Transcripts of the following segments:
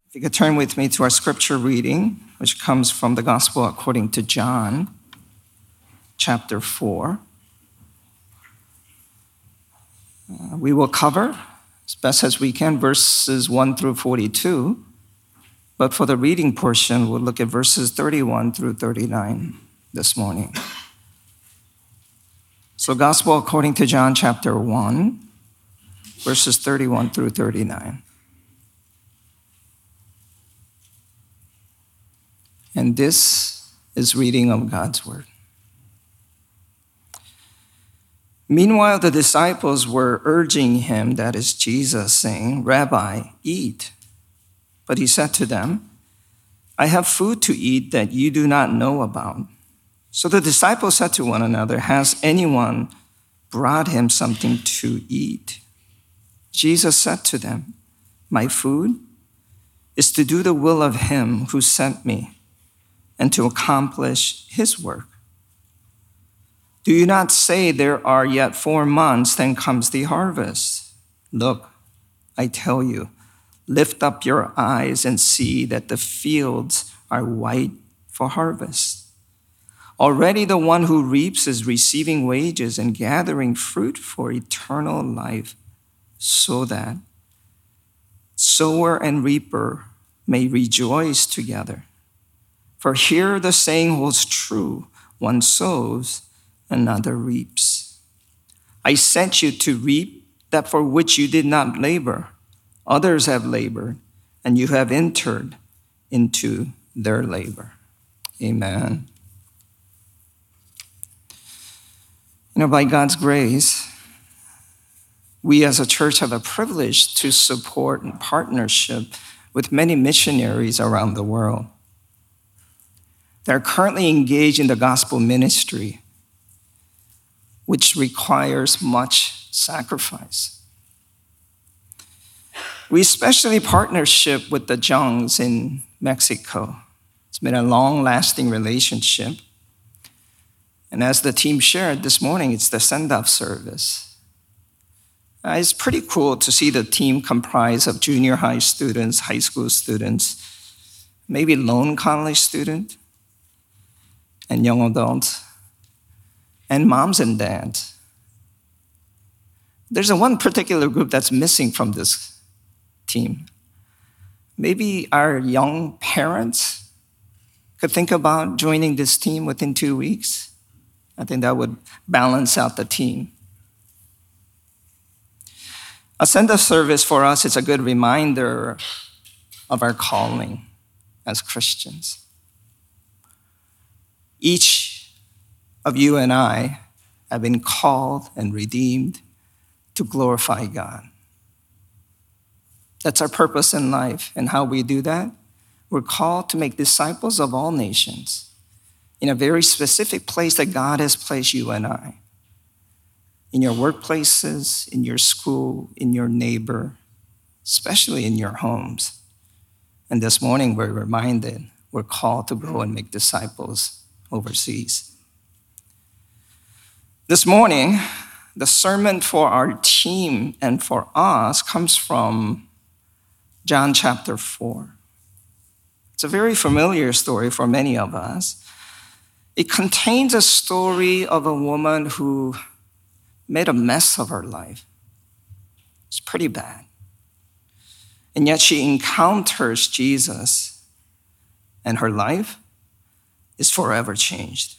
If you could turn with me to our scripture reading, which comes from the Gospel according to John, chapter 4. We will cover, as best as we can, verses 1 through 42. But for the reading portion, we'll look at verses 31 through 39 this morning. So Gospel according to John, chapter 1, verses 31 through 39. And this is reading of God's word. Meanwhile, the disciples were urging him, that is Jesus, saying, "Rabbi, eat." But he said to them, "I have food to eat that you do not know about." So the disciples said to one another, "Has anyone brought him something to eat?" Jesus said to them, "My food is to do the will of him who sent me and to accomplish his work. Do you not say there are yet 4 months, then comes the harvest? Look, I tell you, lift up your eyes and see that the fields are white for harvest. Already the one who reaps is receiving wages and gathering fruit for eternal life, so that sower and reaper may rejoice together. For here the saying holds true, one sows, another reaps. I sent you to reap that for which you did not labor. Others have labored, and you have entered into their labor." Amen. By God's grace, we as a church have a privilege to support and partnership with many missionaries around the world. They're currently engaged in the gospel ministry, which requires much sacrifice. We especially partnership with the Zhengs in Mexico. It's been a long-lasting relationship. And as the team shared this morning, it's the send-off service. It's pretty cool to see the team comprised of junior high students, high school students, maybe lone college student, and young adults, and moms and dads. There's one particular group that's missing from this team. Maybe our young parents could think about joining this team within 2 weeks. I think that would balance out the team. A send-off service for us is a good reminder of our calling as Christians. Each of you and I have been called and redeemed to glorify God. That's our purpose in life. And how we do that? We're called to make disciples of all nations in a very specific place that God has placed you and I. In your workplaces, in your school, in your neighbor, especially in your homes. And this morning we're reminded we're called to go and make disciples overseas. This morning, the sermon for our team and for us comes from John chapter 4. It's a very familiar story for many of us. It contains a story of a woman who made a mess of her life. It's pretty bad. And yet she encounters Jesus, and her life is forever changed.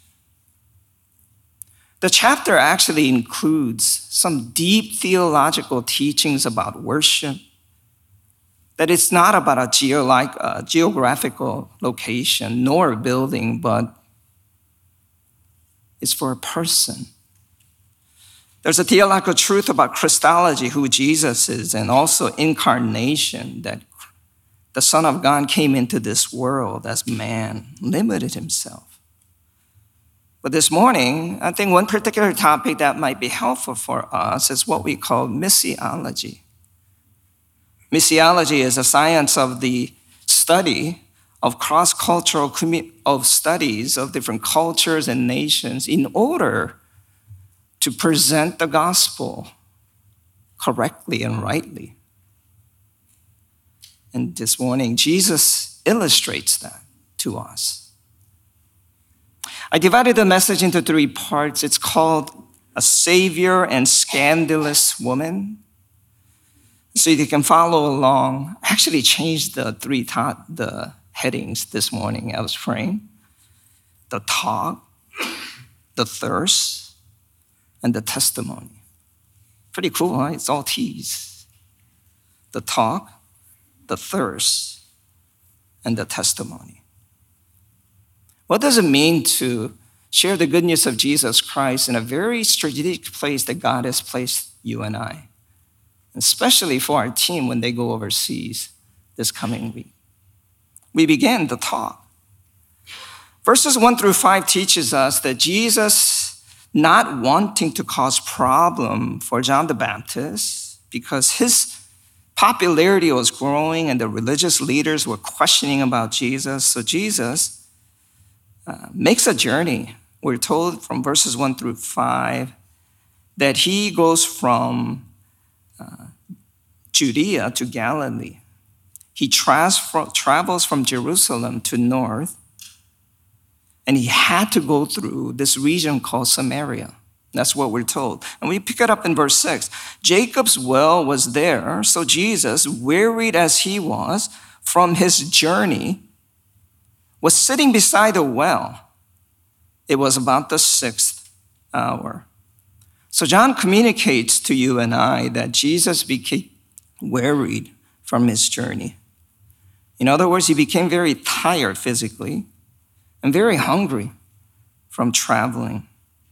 The chapter actually includes some deep theological teachings about worship, that it's not about a geographical location nor a building, but it's for a person. There's a theological truth about Christology, who Jesus is, and also incarnation, that the Son of God came into this world as man, limited himself. But this morning, I think one particular topic that might be helpful for us is what we call missiology. Missiology is a science of the study of cross-cultural of studies of different cultures and nations in order to present the gospel correctly and rightly. And this morning, Jesus illustrates that to us. I divided the message into 3 parts. It's called A Savior and Scandalous Woman. So you can follow along. I actually changed the headings this morning. I was praying. The talk, the thirst, and the testimony. Pretty cool, huh? It's all T's. The talk, the thirst, and the testimony. What does it mean to share the good news of Jesus Christ in a very strategic place that God has placed you and I? Especially for our team when they go overseas this coming week. We begin the talk. Verses 1 through 5 teaches us that Jesus, not wanting to cause problem for John the Baptist, because his popularity was growing and the religious leaders were questioning about Jesus. So Jesus makes a journey. We're told from verses 1 through 5 that he goes from Judea to Galilee. He travels from Jerusalem to north, and he had to go through this region called Samaria. That's what we're told. And we pick it up in verse 6. Jacob's well was there, so Jesus, wearied as he was from his journey, was sitting beside a well. It was about the 6th hour. So John communicates to you and I that Jesus became wearied from his journey. In other words, he became very tired physically and very hungry from traveling.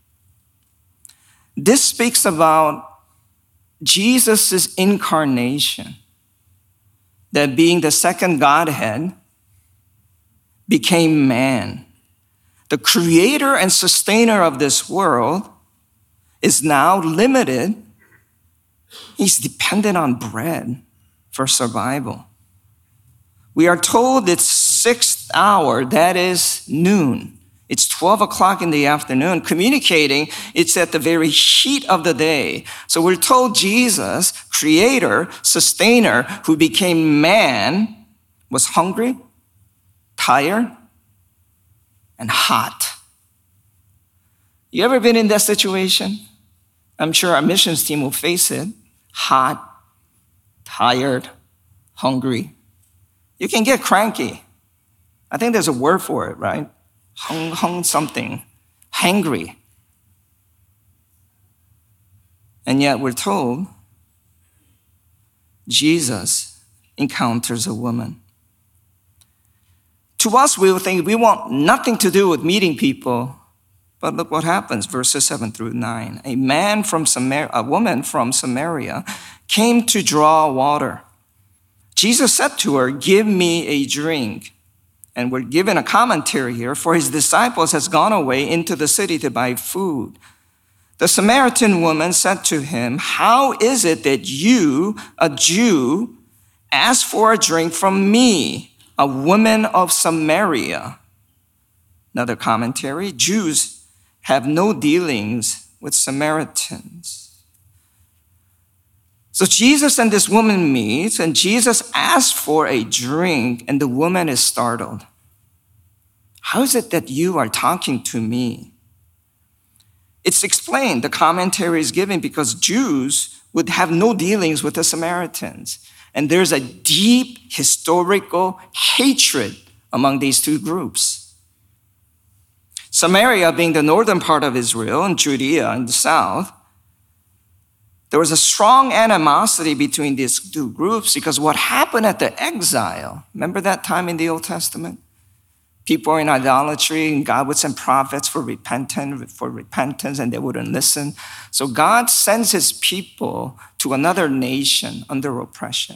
This speaks about Jesus' incarnation, that being the second Godhead, became man. The creator and sustainer of this world is now limited. He's dependent on bread for survival. We are told it's 6th hour, that is noon. It's 12 o'clock in the afternoon, communicating it's at the very heat of the day. So we're told Jesus, creator, sustainer, who became man, was hungry, tired, and hot. You ever been in that situation? I'm sure our missions team will face it. Hot, tired, hungry. You can get cranky. I think there's a word for it, right? Hung something, hangry. And yet we're told Jesus encounters a woman. To us, we will think we want nothing to do with meeting people. But look what happens, verses 7 through 9. A woman from Samaria came to draw water. Jesus said to her, "Give me a drink." And we're given a commentary here, for his disciples has gone away into the city to buy food. The Samaritan woman said to him, "How is it that you, a Jew, ask for a drink from me, a woman of Samaria?" Another commentary, Jews have no dealings with Samaritans. So Jesus and this woman meet, and Jesus asks for a drink, and the woman is startled. How is it that you are talking to me? It's explained, the commentary is given, because Jews would have no dealings with the Samaritans. And there's a deep historical hatred among these two groups. Samaria being the northern part of Israel and Judea in the south, there was a strong animosity between these two groups because what happened at the exile, remember that time in the Old Testament? People were in idolatry and God would send prophets for repentance and they wouldn't listen. So God sends his people to another nation under oppression.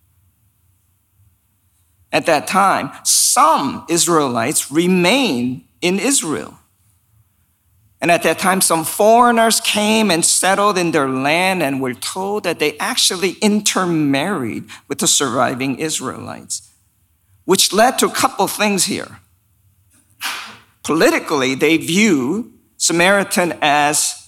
At that time, some Israelites remained in Israel. And at that time, some foreigners came and settled in their land, and we're told that they actually intermarried with the surviving Israelites, which led to a couple things here. Politically, they view Samaritan as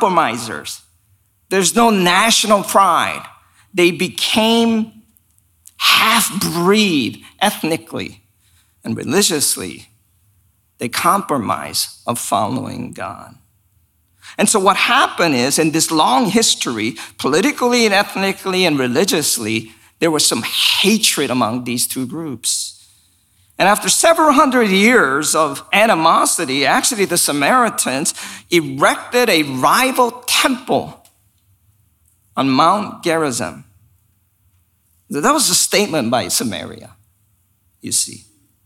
compromisers. There's no national pride. They became half-breed ethnically and religiously. They compromise of following God. And so what happened is, in this long history, politically and ethnically and religiously, there was some hatred among these two groups. And after several hundred years of animosity, actually the Samaritans erected a rival temple on Mount Gerizim. That was a statement by Samaria, you see.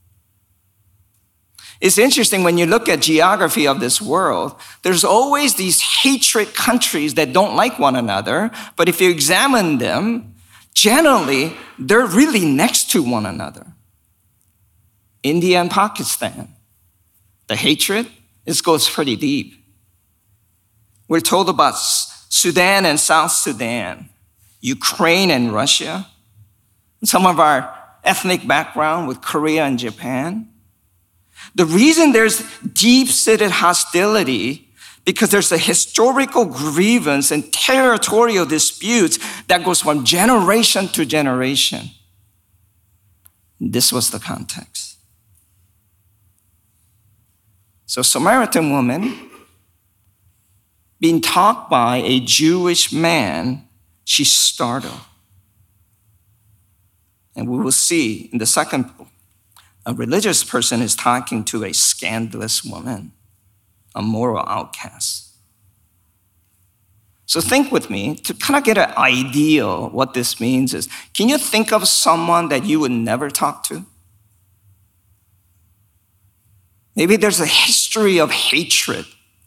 It's interesting when you look at geography of this world, there's always these hatred countries that don't like one another, but if you examine them, generally, they're really next to one another. India and Pakistan, the hatred, it goes pretty deep. We're told about Sudan and South Sudan, Ukraine and Russia, some of our ethnic background with Korea and Japan. The reason there's deep-seated hostility because there's a historical grievance and territorial disputes that goes from generation to generation. This was the context. So Samaritan woman, being taught by a Jewish man, she's startled. And we will see in the second, a religious person is talking to a scandalous woman, a moral outcast. So think with me, to kind of get an idea of what this means is, can you think of someone that you would never talk to? Maybe there's a history of hatred.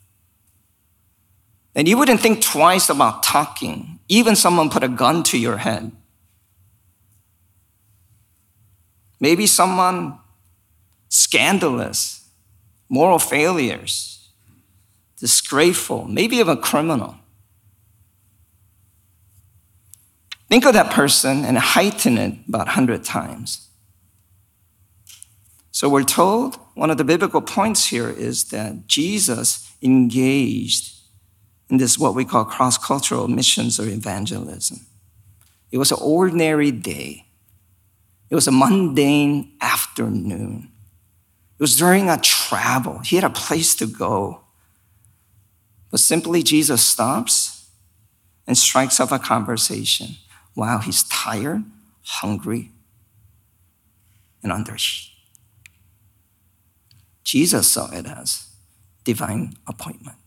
And you wouldn't think twice about talking, even someone put a gun to your head. Maybe someone scandalous, moral failures, disgraceful, maybe even a criminal. Think of that person and heighten it about 100 times. So we're told one of the biblical points here is that Jesus engaged in this what we call cross-cultural missions or evangelism. It was an ordinary day. It was a mundane afternoon. It was during a travel. He had a place to go. But simply Jesus stops and strikes up a conversation while he's tired, hungry, and under heat. Jesus saw it as divine appointment.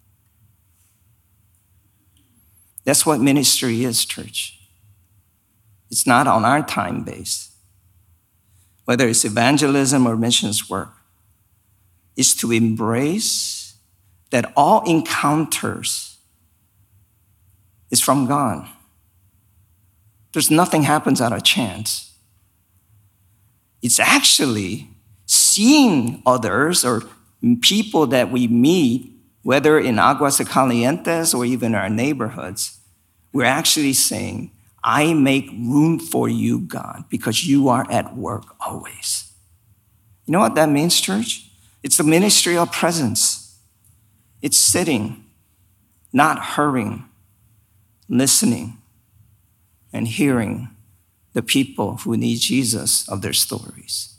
That's what ministry is, church. It's not on our time base. Whether it's evangelism or missions work, is to embrace that all encounters is from God. There's nothing happens out of chance. It's actually seeing others or people that we meet, whether in Aguas Calientes or even our neighborhoods, we're actually saying, I make room for you, God, because you are at work always. You know what that means, church? It's the ministry of presence. It's sitting, not hurrying, listening, and hearing the people who need Jesus of their stories.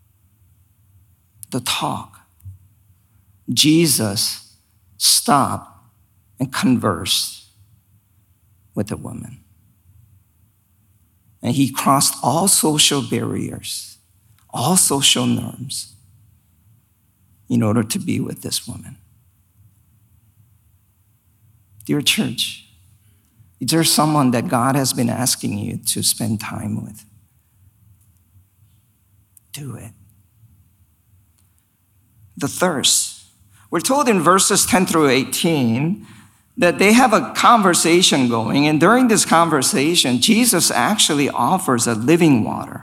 The talk. Jesus stopped and conversed with the woman. And he crossed all social barriers, all social norms, in order to be with this woman. Dear church, is there someone that God has been asking you to spend time with? Do it. The thirst. We're told in verses 10 through 18 that they have a conversation going, and during this conversation, Jesus actually offers a living water.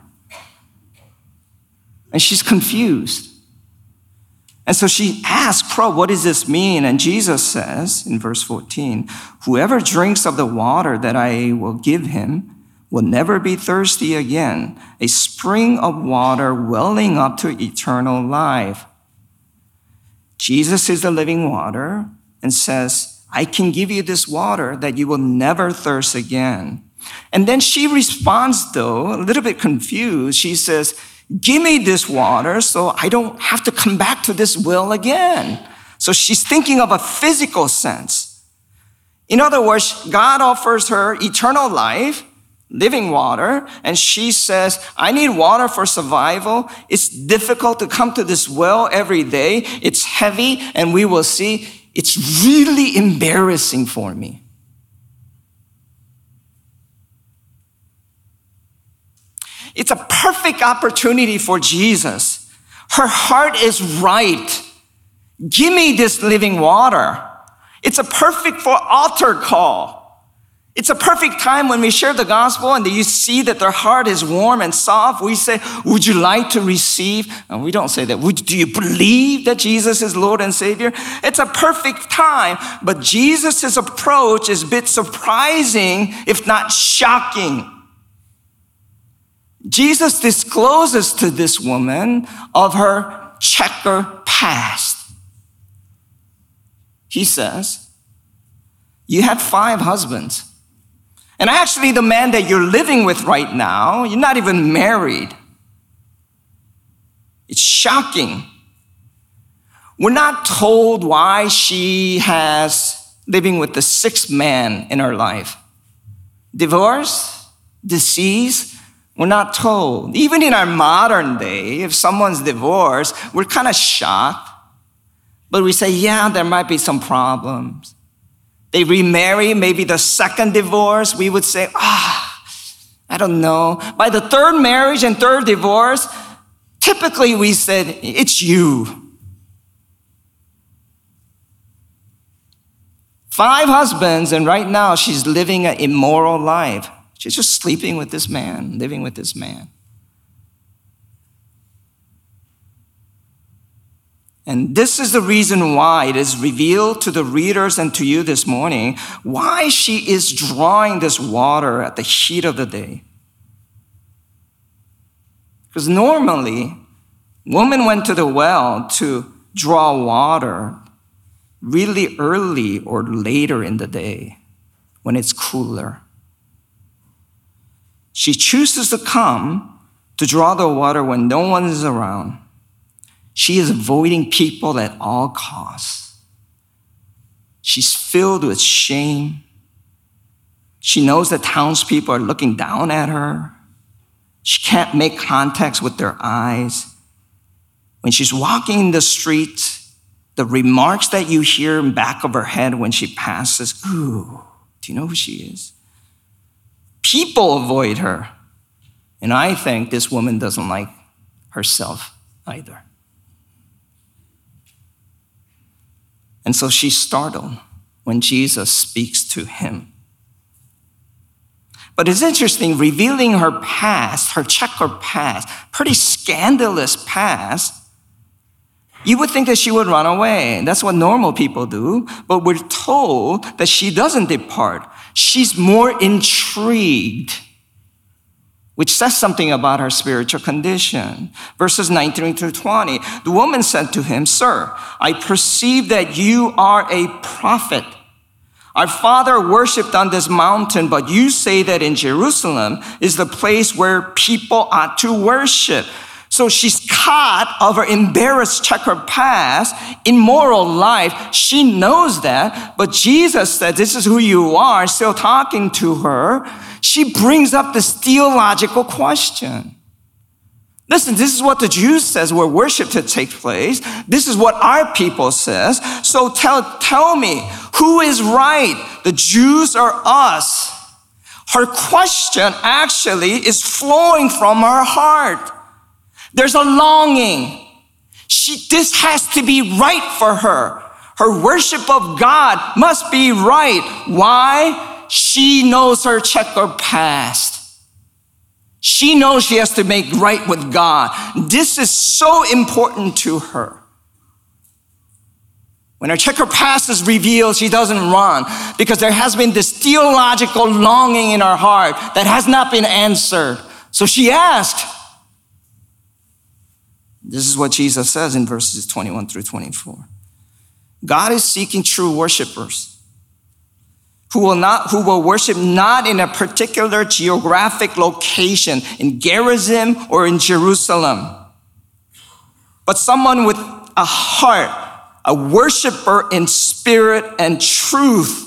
And she's confused. And so she asks, what does this mean? And Jesus says in verse 14, whoever drinks of the water that I will give him will never be thirsty again, a spring of water welling up to eternal life. Jesus is the living water and says, I can give you this water that you will never thirst again. And then she responds, though, a little bit confused. She says, give me this water so I don't have to come back to this well again. So she's thinking of a physical sense. In other words, God offers her eternal life, living water, and she says, I need water for survival. It's difficult to come to this well every day. It's heavy, and we will see it's really embarrassing for me. It's a perfect opportunity for Jesus. Her heart is right. Give me this living water. It's a perfect for altar call. It's a perfect time when we share the gospel and you see that their heart is warm and soft. We say, would you like to receive? And we don't say that. Do you believe that Jesus is Lord and Savior? It's a perfect time, but Jesus' approach is a bit surprising, if not shocking. Jesus discloses to this woman of her checkered past. He says, you had 5 husbands. And actually, the man that you're living with right now, you're not even married. It's shocking. We're not told why she has living with the 6th man in her life. Divorce, disease, we're not told. Even in our modern day, if someone's divorced, we're kind of shocked. But we say, yeah, there might be some problems. They remarry, maybe the 2nd divorce, we would say, I don't know. By the 3rd marriage and 3rd divorce, typically we said, it's you. 5 husbands, and right now she's living an immoral life. She's just sleeping with this man, living with this man. And this is the reason why it is revealed to the readers and to you this morning why she is drawing this water at the heat of the day. Because normally, women went to the well to draw water really early or later in the day when it's cooler. She chooses to come to draw the water when no one is around. She is avoiding people at all costs. She's filled with shame. She knows that townspeople are looking down at her. She can't make contact with their eyes. When she's walking in the streets, the remarks that you hear in the back of her head when she passes, ooh, do you know who she is? People avoid her. And I think this woman doesn't like herself either. And so she's startled when Jesus speaks to him. But it's interesting, revealing her past, her checkered past, pretty scandalous past. You would think that she would run away. That's what normal people do. But we're told that she doesn't depart. She's more intrigued, which says something about her spiritual condition. Verses 19 through 20. The woman said to him, Sir, I perceive that you are a prophet. Our father worshipped on this mountain, but you say that in Jerusalem is the place where people ought to worship. So she's caught of her embarrassed checkered past, immoral life. She knows that, but Jesus said, this is who you are, still talking to her. She brings up this theological question. Listen, this is what the Jews says where worship to take place. This is what our people says. So tell me, who is right? The Jews or us? Her question actually is flowing from her heart. There's a longing. This has to be right for her. Her worship of God must be right. Why? She knows her checkered past. She knows she has to make right with God. This is so important to her. When her checkered past is revealed, she doesn't run because there has been this theological longing in her heart that has not been answered. So she asked. This is what Jesus says in verses 21 through 24. God is seeking true worshipers who will worship not in a particular geographic location, in Gerizim or in Jerusalem, but someone with a heart, a worshiper in spirit and truth.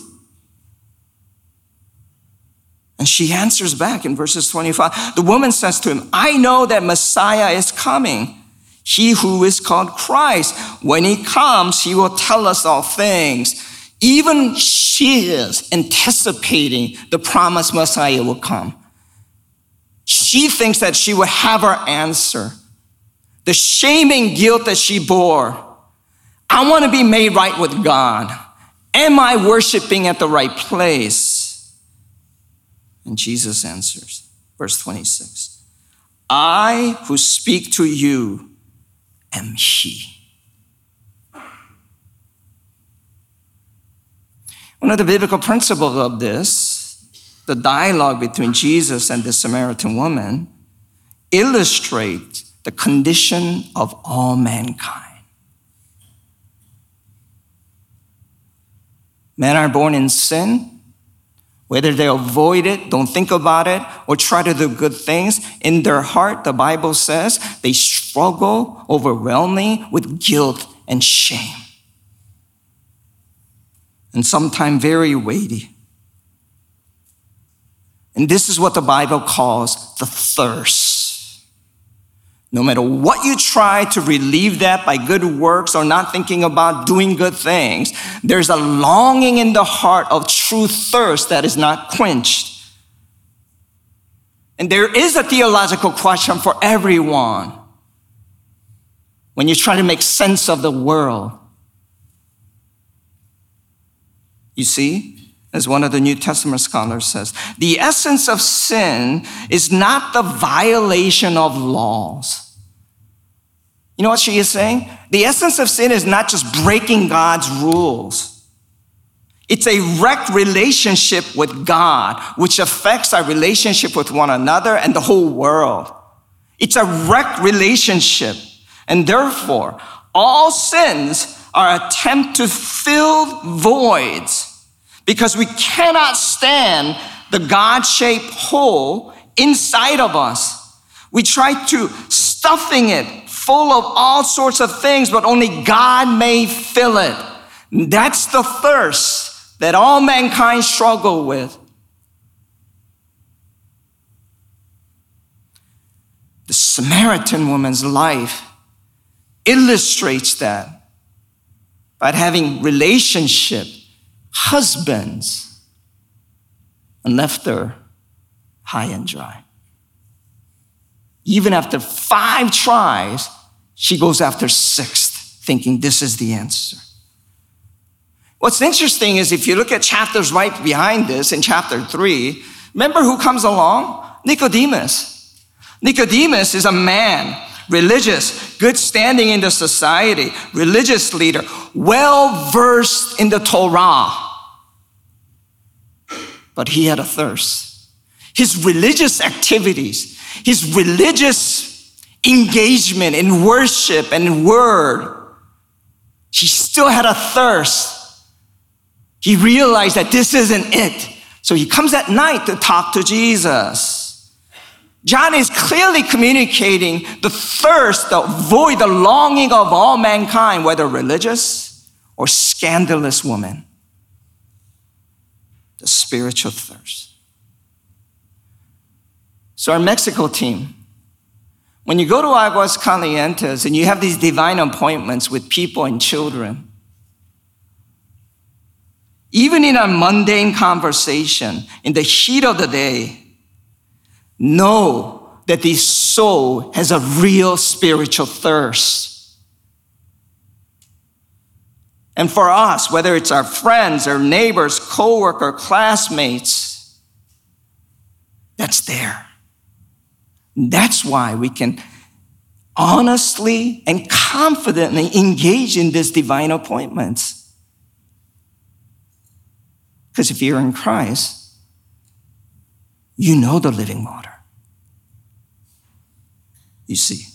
And she answers back in verses 25. The woman says to him, I know that Messiah is coming, he who is called Christ. When he comes, he will tell us all things. Even she is anticipating the promised Messiah will come. She thinks that she will have her answer. The shame and guilt that she bore. I want to be made right with God. Am I worshiping at the right place? And Jesus answers, verse 26, I who speak to you am he. One of the biblical principles of this, the dialogue between Jesus and the Samaritan woman, illustrates the condition of all mankind. Men are born in sin. Whether they avoid it, don't think about it, or try to do good things, in their heart, the Bible says, they struggle overwhelmingly with guilt and shame. And sometimes very weighty. And this is what the Bible calls the thirst. No matter what you try to relieve that by good works or not thinking about doing good things, there's a longing in the heart of true thirst that is not quenched. And there is a theological question for everyone. When you try to make sense of the world, you see, as one of the New Testament scholars says, the essence of sin is not the violation of laws. You know what she is saying? The essence of sin is not just breaking God's rules. It's a wrecked relationship with God, which affects our relationship with one another and the whole world. It's a wrecked relationship. And therefore, all sins are attempts to fill voids, because we cannot stand the God-shaped hole inside of us. We try to stuffing it full of all sorts of things, but only God may fill it. That's the thirst that all mankind struggle with. The Samaritan woman's life illustrates that by having relationship, husbands, and left her high and dry. Even after 5 tries, she goes after 6th, thinking this is the answer. What's interesting is if you look at chapters right behind this, in chapter 3, remember who comes along? Nicodemus. Nicodemus is a man, religious, good standing in the society, religious leader, well-versed in the Torah. But he had a thirst. His religious activities, his religious engagement in worship and word, he still had a thirst. He realized that this isn't it. So he comes at night to talk to Jesus. John is clearly communicating the thirst, the void, the longing of all mankind, whether religious or scandalous woman. The spiritual thirst. So our Mexico team, when you go to Aguas Calientes and you have these divine appointments with people and children, even in a mundane conversation, in the heat of the day, know that the soul has a real spiritual thirst. And for us, whether it's our friends, our neighbors, co-worker, classmates, that's there. That's why we can honestly and confidently engage in these divine appointments. Because if you're in Christ, you know the living water. You see,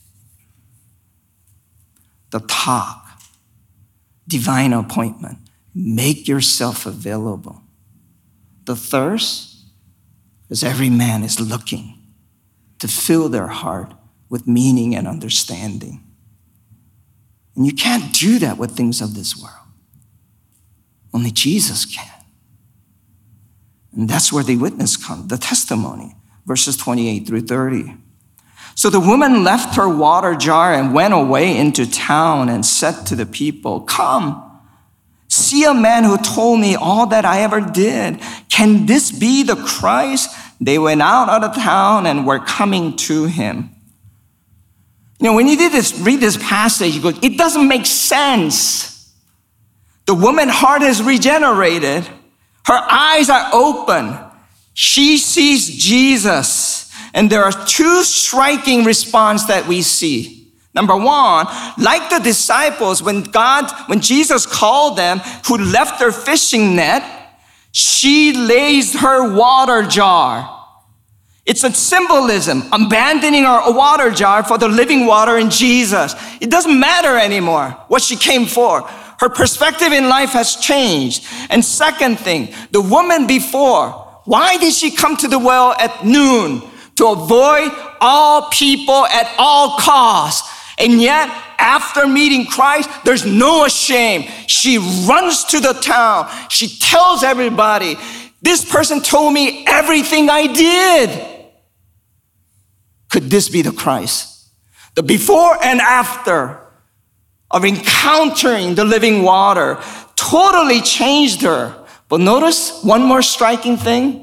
the talk, divine appointment, Make yourself available. The thirst is every man is looking to fill their heart with meaning and understanding. And you can't do that with things of this world. Only Jesus can. And that's where the witness comes, the testimony, verses 28 through 30. So the woman left her water jar and went away into town and said to the people, "Come, see a man who told me all that I ever did. Can this be the Christ?" They went out of the town and were coming to him. You know, when you read this passage, you go, it doesn't make sense. The woman's heart is regenerated. Her eyes are open. She sees Jesus. And there are two striking responses that we see. Number one, like the disciples, when Jesus called them who left their fishing net, she lays her water jar. It's a symbolism, abandoning her water jar for the living water in Jesus. It doesn't matter anymore what she came for. Her perspective in life has changed. And second thing, the woman before, why did she come to the well at noon? To avoid all people at all costs. And yet, after meeting Christ, there's no shame. She runs to the town. She tells everybody, "This person told me everything I did." Could this be the Christ? The before and after of encountering the living water totally changed her. But notice one more striking thing.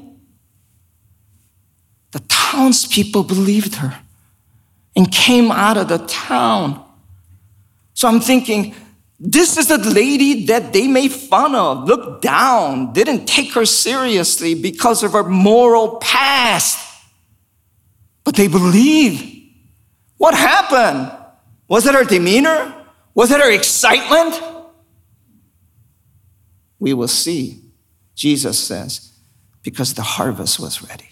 The townspeople believed her and came out of the town. So I'm thinking, this is the lady that they made fun of, looked down, didn't take her seriously because of her moral past. But they believed. What happened? Was it her demeanor? Was it her excitement? We will see. Jesus says, because the harvest was ready.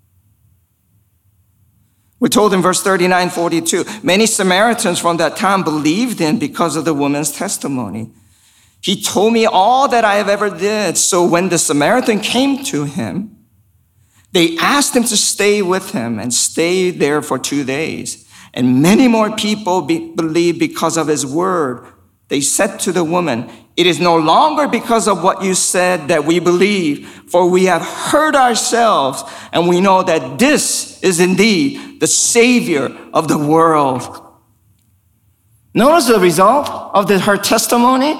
We're told in verse 39, 42, many Samaritans from that town believed in because of the woman's testimony. He told me all that I have ever did. So when the Samaritan came to him, they asked him to stay with him and stay there for 2 days. And many more people believed because of his word. They said to the woman, "It is no longer because of what you said that we believe, for we have heard ourselves, and we know that this is indeed the Savior of the world." Notice the result of her testimony.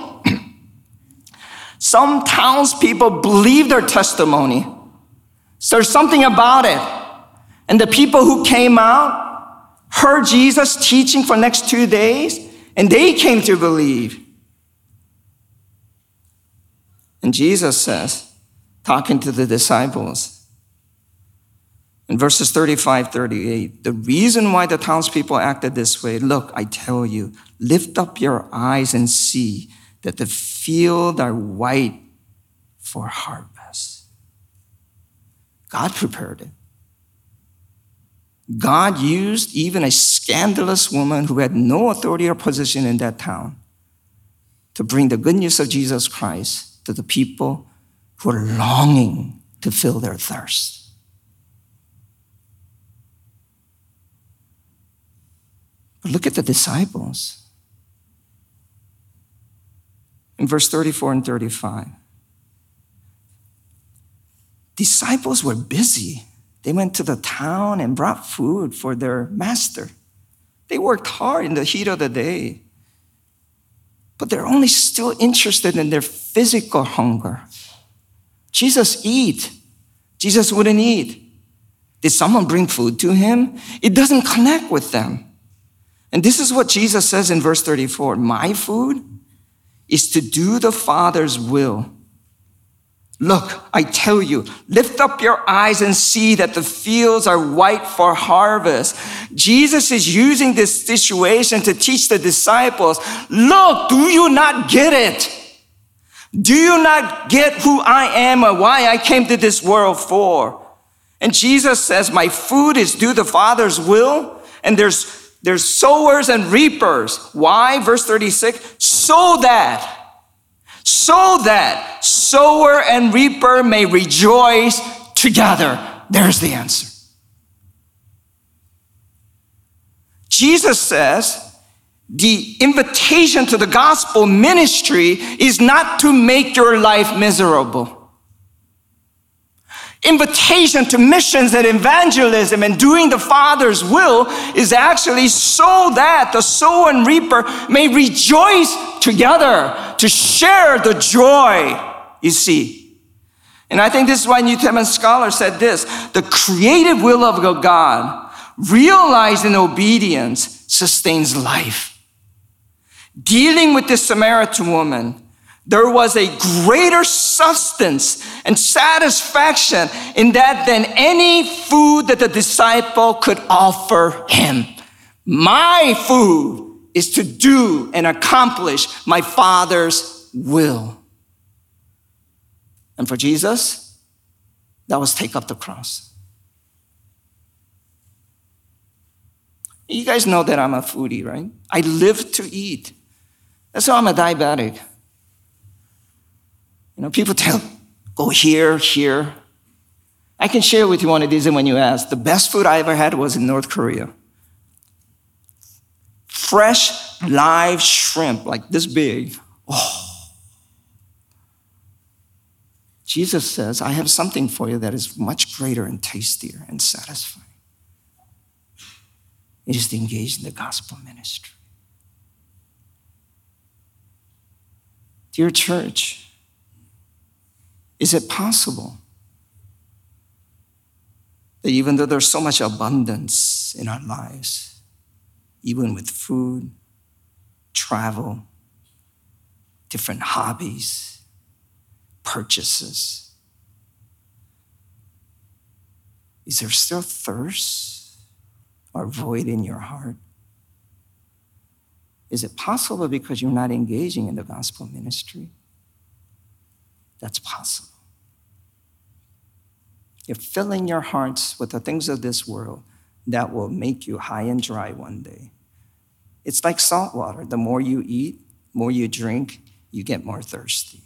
Some townspeople believed her testimony. So there's something about it. And the people who came out heard Jesus teaching for the next 2 days, and they came to believe. And Jesus says, talking to the disciples, in verses 35, 38, the reason why the townspeople acted this way, "Look, I tell you, lift up your eyes and see that the fields are white for harvest." God prepared it. God used even a scandalous woman who had no authority or position in that town to bring the good news of Jesus Christ to the people who are longing to fill their thirst. But look at the disciples. In verse 34 and 35, disciples were busy. They went to the town and brought food for their master. They worked hard in the heat of the day. But they're only still interested in their physical hunger. Jesus eat. Jesus wouldn't eat. Did someone bring food to him? It doesn't connect with them. And this is what Jesus says in verse 34. My food is to do the Father's will. Look, I tell you, lift up your eyes and see that the fields are white for harvest. Jesus is using this situation to teach the disciples, look, do you not get it? Do you not get who I am or why I came to this world for? And Jesus says, my food is do the Father's will, and there's sowers and reapers. Why? Verse 36, so that so that sower and reaper may rejoice together. There's the answer. Jesus says the invitation to the gospel ministry is not to make your life miserable. Invitation to missions and evangelism and doing the Father's will is actually so that the sower and reaper may rejoice together, to share the joy, you see. And I think this is why New Testament scholars said this: the creative will of God, realized in obedience, sustains life. Dealing with this Samaritan woman, there was a greater substance and satisfaction in that than any food that the disciple could offer him. My food is to do and accomplish my Father's will. And for Jesus, that was take up the cross. You guys know that I'm a foodie, right? I live to eat. That's why I'm a diabetic. People tell, go here. I can share with you one of these, and when you ask, the best food I ever had was in North Korea. Fresh, live shrimp, like this big. Oh. Jesus says, I have something for you that is much greater and tastier and satisfying. It is to engage in the gospel ministry. Dear church, is it possible that even though there's so much abundance in our lives, even with food, travel, different hobbies, purchases, is there still thirst or void in your heart? Is it possible because you're not engaging in the gospel ministry? That's possible. You're filling your hearts with the things of this world that will make you high and dry one day. It's like salt water. The more you eat, more you drink, you get more thirsty.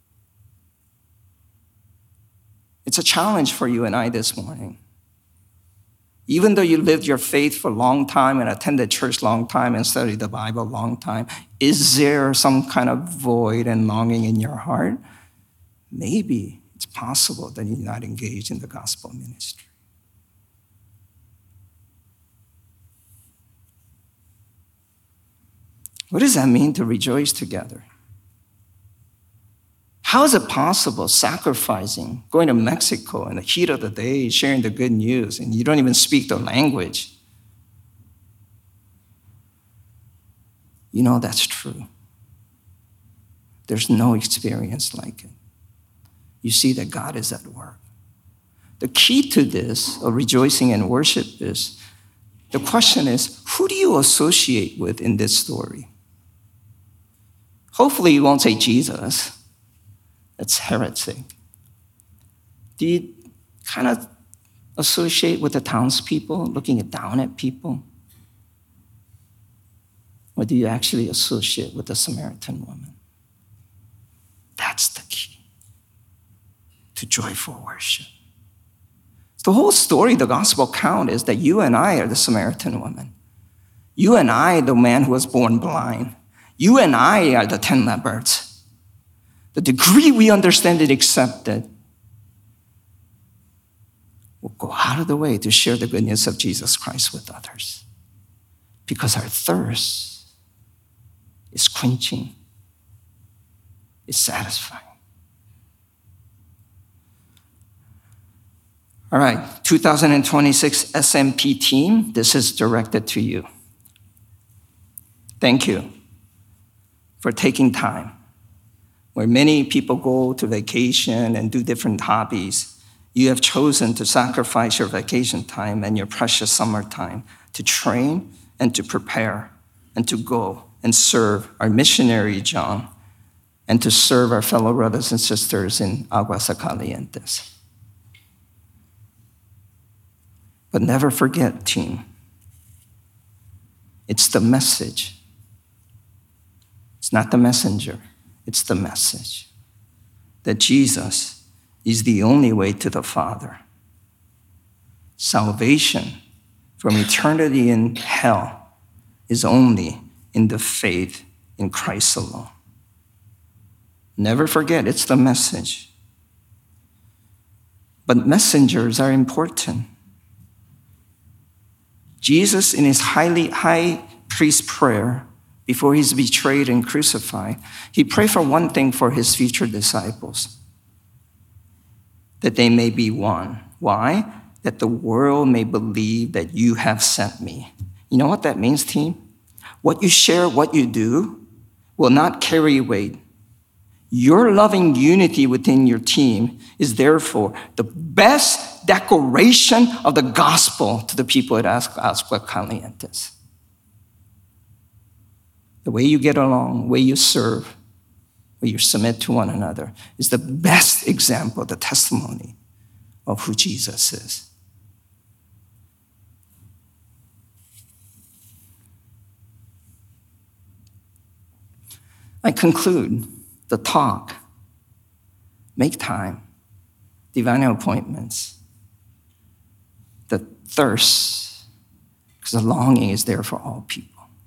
It's a challenge for you and I this morning. Even though you lived your faith for a long time and attended church a long time and studied the Bible a long time, is there some kind of void and longing in your heart? Maybe it's possible that you're not engaged in the gospel ministry. What does that mean to rejoice together? How is it possible sacrificing, going to Mexico in the heat of the day, sharing the good news, and you don't even speak the language? That's true. There's no experience like it. You see that God is at work. The key to this, of rejoicing and worship, is the question is, who do you associate with in this story? Hopefully you won't say Jesus. That's heresy. Do you kind of associate with the townspeople, looking down at people? Or do you actually associate with the Samaritan woman? That's the key to joyful worship. The whole story, the gospel account, is that you and I are the Samaritan woman. You and I, the man who was born blind. You and I are the 10 lepers. The degree we understand it, accept it, we'll go out of the way to share the good news of Jesus Christ with others. Because our thirst is quenching, is satisfying. All right, 2026 SMP team, this is directed to you. Thank you for taking time. Where many people go to vacation and do different hobbies, you have chosen to sacrifice your vacation time and your precious summer time to train and to prepare and to go and serve our missionary John and to serve our fellow brothers and sisters in Aguascalientes. But never forget, team, it's the message. It's not the messenger. It's the message that Jesus is the only way to the Father. Salvation from eternity in hell is only in the faith in Christ alone. Never forget, it's the message. But messengers are important. Jesus, in his high priest prayer, before he's betrayed and crucified, he prayed for one thing for his future disciples, that they may be one. Why? That the world may believe that you have sent me. You know what that means, team? What you share, what you do, will not carry weight. Your loving unity within your team is therefore the best declaration of the gospel to the people at Aguascalientes. The way you get along, the way you serve, the way you submit to one another is the best example, the testimony of who Jesus is. I conclude the talk. Make time. Divine appointments. The thirst, because the longing is there for all people.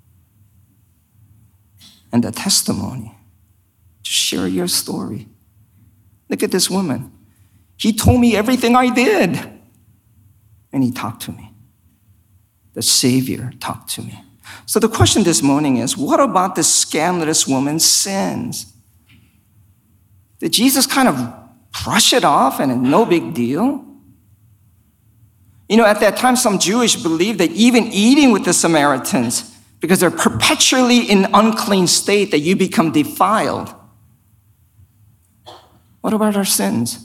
And the testimony, to share your story. Look at this woman. He told me everything I did. And he talked to me. The Savior talked to me. So the question this morning is, what about this scandalous woman's sins? Did Jesus kind of brush it off and no big deal? You know, at that time, some Jewish believed that even eating with the Samaritans, because they're perpetually in unclean state, that you become defiled. What about our sins?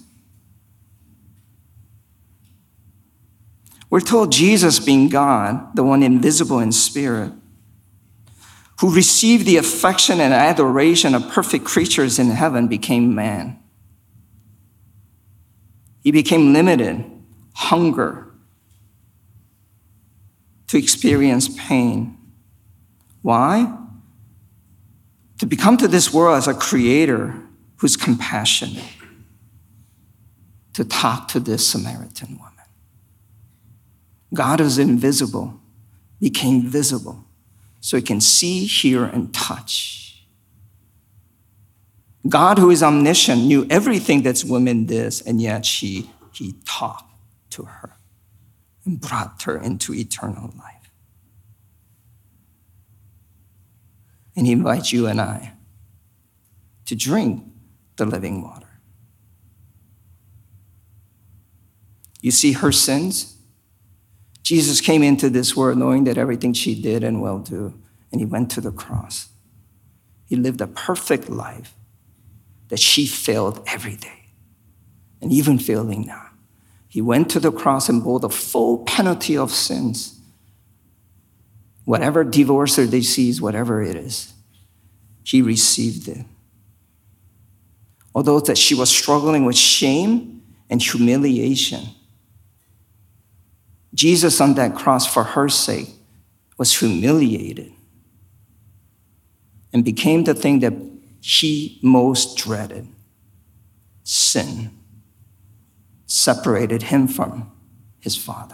We're told Jesus, being God, the one invisible in spirit, who received the affection and adoration of perfect creatures in heaven, became man. He became limited, hunger, to experience pain. Why? To become to this world as a creator who's compassionate, to talk to this Samaritan woman. God is invisible, became visible, so he can see, hear, and touch. God, who is omniscient, knew everything that woman did, and yet he talked to her and brought her into eternal life. And he invites you and I to drink the living water. You see her sins? Jesus came into this world knowing that everything she did and will do, and he went to the cross. He lived a perfect life that she failed every day, and even failing now. He went to the cross and bore the full penalty of sins. Whatever divorce or disease, whatever it is, he received it. Although that she was struggling with shame and humiliation, Jesus on that cross for her sake was humiliated and became the thing that he most dreaded, sin, separated him from his Father.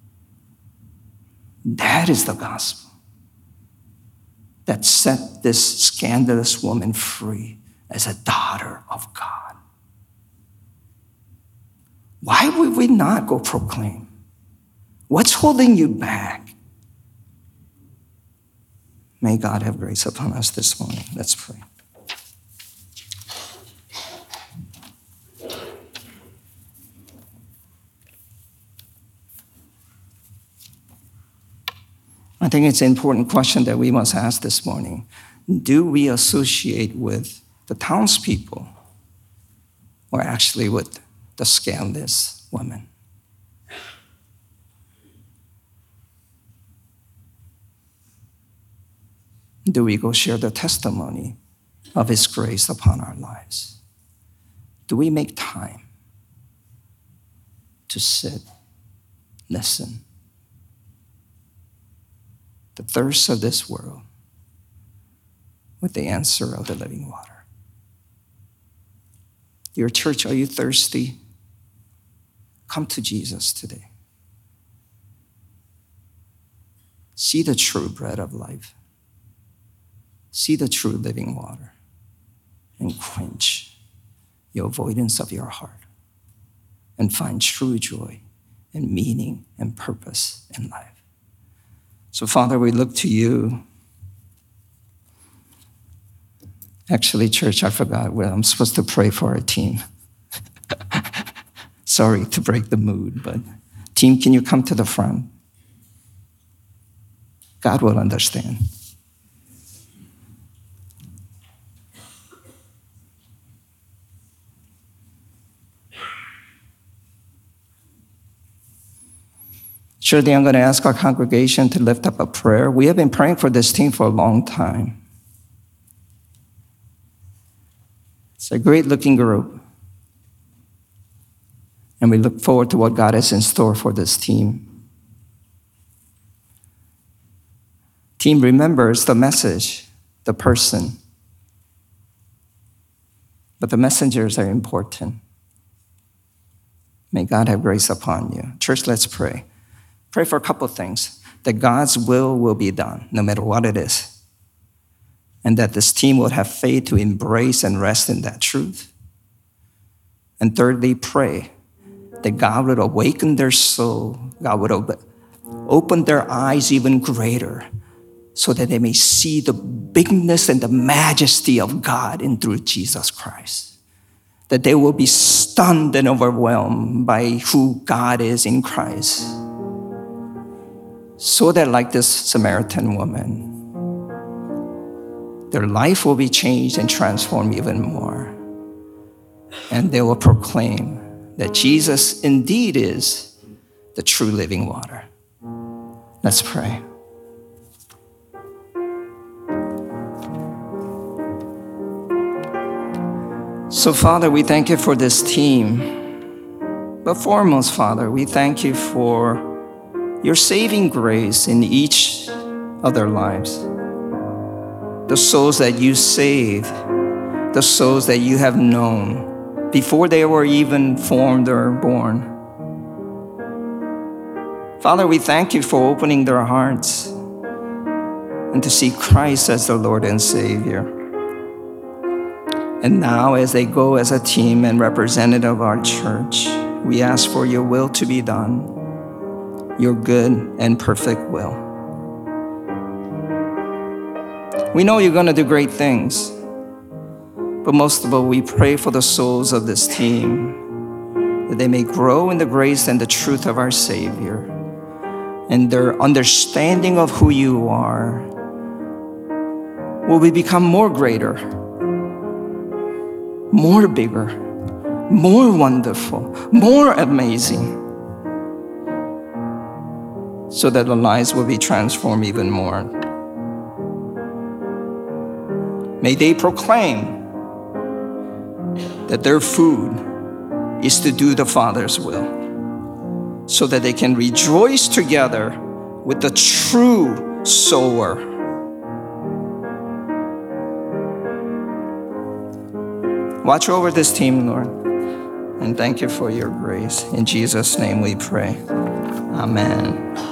That is the gospel that set this scandalous woman free as a daughter of God. Why would we not go proclaim? What's holding you back? May God have grace upon us this morning. Let's pray. I think it's an important question that we must ask this morning. Do we associate with the townspeople or actually with the scandalous woman? Do we go share the testimony of his grace upon our lives? Do we make time to sit, listen? The thirst of this world with the answer of the living water. Dear church, are you thirsty? Come to Jesus today. See the true bread of life. See the true living water and quench your avoidance of your heart and find true joy and meaning and purpose in life. So, Father, we look to you. Actually, church, I forgot. Well, I'm supposed to pray for our team. Sorry to break the mood, but team, can you come to the front? God will understand. Surely I'm going to ask our congregation to lift up a prayer. We have been praying for this team for a long time. It's a great-looking group. And we look forward to what God has in store for this team. Team remembers the message, the person. But the messengers are important. May God have grace upon you. Church, let's pray. Pray for a couple of things. That God's will be done, no matter what it is. And that this team will have faith to embrace and rest in that truth. And thirdly, pray that God would awaken their soul. God would open their eyes even greater so that they may see the bigness and the majesty of God in through Jesus Christ. That they will be stunned and overwhelmed by who God is in Christ. So that like this Samaritan woman, their life will be changed and transformed even more. And they will proclaim that Jesus indeed is the true living water. Let's pray. So, Father, we thank you for this team. But foremost, Father, we thank you for your saving grace in each of their lives. The souls that you saved, the souls that you have known before they were even formed or born. Father, we thank you for opening their hearts and to see Christ as their Lord and Savior. And now as they go as a team and representative of our church, we ask for your will to be done, your good and perfect will. We know you're going to do great things, but most of all, we pray for the souls of this team, that they may grow in the grace and the truth of our Savior, and their understanding of who you are will become more greater, more bigger, more wonderful, more amazing, so that their lives will be transformed even more. May they proclaim that their food is to do the Father's will, so that they can rejoice together with the true sower. Watch over this team, Lord, and thank you for your grace. In Jesus' name we pray. Amen.